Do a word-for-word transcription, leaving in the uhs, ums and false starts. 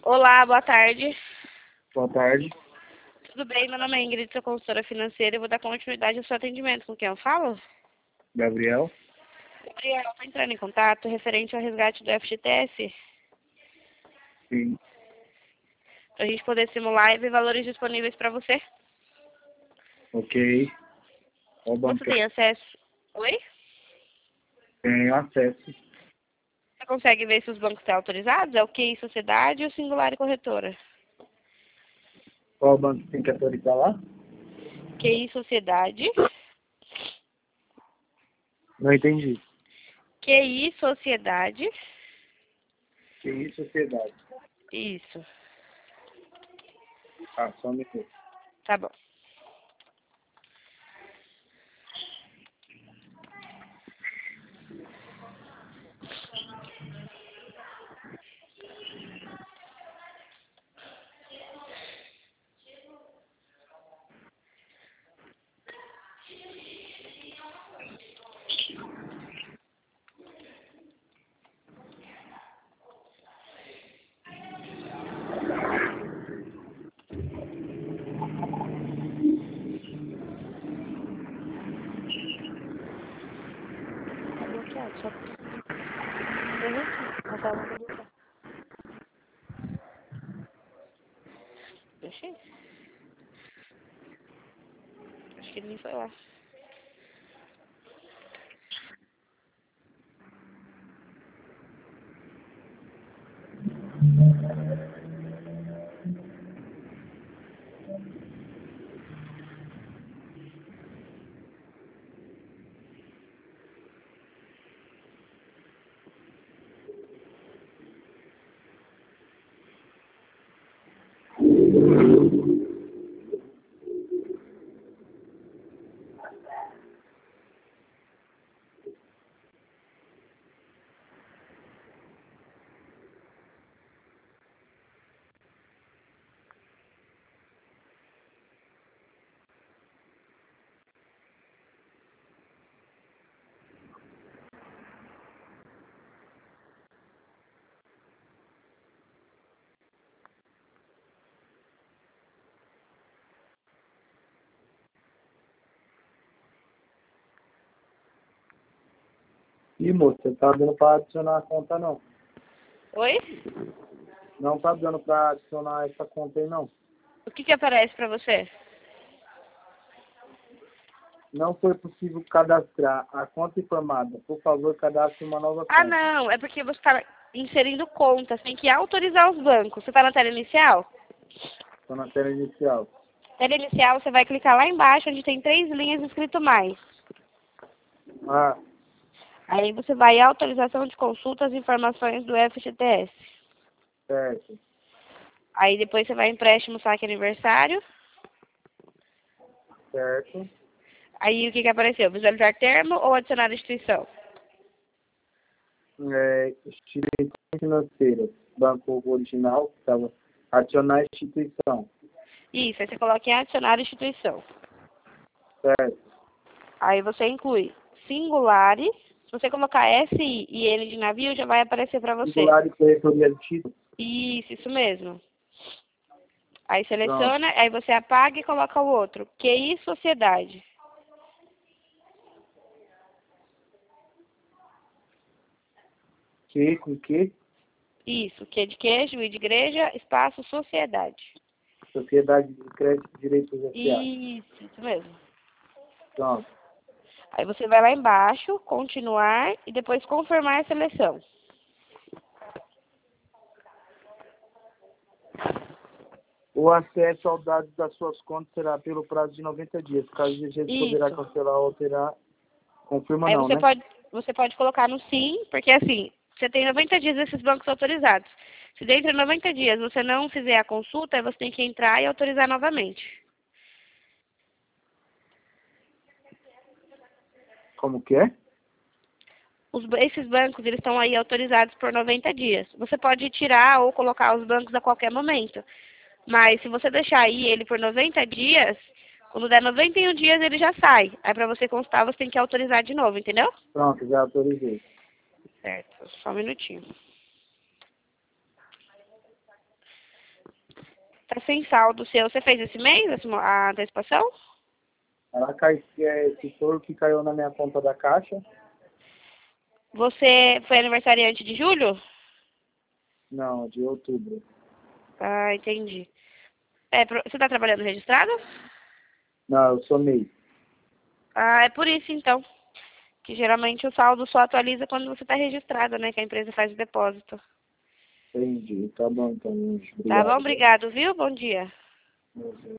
Olá, boa tarde. Boa tarde. Tudo bem? Meu nome é Ingrid, sou consultora financeira e vou dar continuidade ao seu atendimento. Com quem eu falo? Gabriel. Gabriel, está entrando em contato referente ao resgate do F G T S, Sim. para a gente poder simular e ver valores disponíveis para você. Ok. Qual banco Você que eu tem acesso? Oi? tenho acesso? Você consegue ver se os bancos estão autorizados? É o Q I Sociedade ou Singular e Corretora? Qual banco que tem que autorizar lá? Q I Sociedade. Não entendi. Q I Sociedade. Que isso, sociedade? Isso. Ah, só um minuto. Tá bom. Tá bloqueado, só. Uhum. A tela tá bloqueada. Deixei. Acho que ele nem foi lá. Ih, moço, você tá dando pra adicionar a conta, não. Oi? Não tá dando pra adicionar essa conta aí, não. O que que aparece para você? Não foi possível cadastrar a conta informada. Por favor, cadastre uma nova Ah, conta. não. É porque você está inserindo contas. Tem que autorizar os bancos. Você está na tela inicial? Estou na tela inicial. Tela inicial, você vai clicar lá embaixo, onde tem três linhas escrito mais. Ah, Aí você vai em autorização de consultas e informações do F G T S. certo. Aí depois você vai em empréstimo, saque aniversário. Certo. Aí o que que apareceu? Visualizar termo ou adicionar instituição? É, instituição financeira. Banco original, estava adicionar instituição. Isso, aí você coloca em adicionar instituição. Certo. Aí você inclui singulares. Se você colocar S I e N de navio, já vai aparecer para você. Singular e corretoria de título. Isso, isso mesmo. Aí Pronto. seleciona, aí você apaga e coloca o outro. Q I Sociedade. Que com que? Isso, Q de queijo, I de igreja, espaço Sociedade. Sociedade de Crédito e Direitos S A. Isso, isso mesmo. Pronto. Aí você vai lá embaixo, continuar e depois confirmar a seleção. O acesso aos dados das suas contas será pelo prazo de noventa dias. Caso deseje, poderá Isso. cancelar ou alterar. Confirma Aí não, você né? pode, você pode colocar no sim, porque assim, você tem noventa dias desses bancos autorizados. Se dentro de noventa dias você não fizer a consulta, aí você tem que entrar e autorizar novamente. Como que é? Os, esses bancos, eles estão aí autorizados por noventa dias. Você pode tirar ou colocar os bancos a qualquer momento. Mas se você deixar aí ele por noventa dias, quando der noventa e um dias ele já sai. Aí para você constar, você tem que autorizar de novo, entendeu? Pronto, já autorizei. Certo, só um minutinho. Tá sem saldo seu. Você fez esse mês esse mo- a antecipação? Ela cai, é, se for o que caiu na minha conta da Caixa, Você foi aniversariante de julho? não, de outubro. Ah, entendi. É, pro- você tá trabalhando registrado? Não, eu sou MEI. Ah, é por isso então. Que geralmente o saldo só atualiza quando você está registrado, né? Que a empresa faz o depósito. Entendi. Tá bom, então, Tá bom? obrigado. Obrigado, viu? Bom dia. Viu?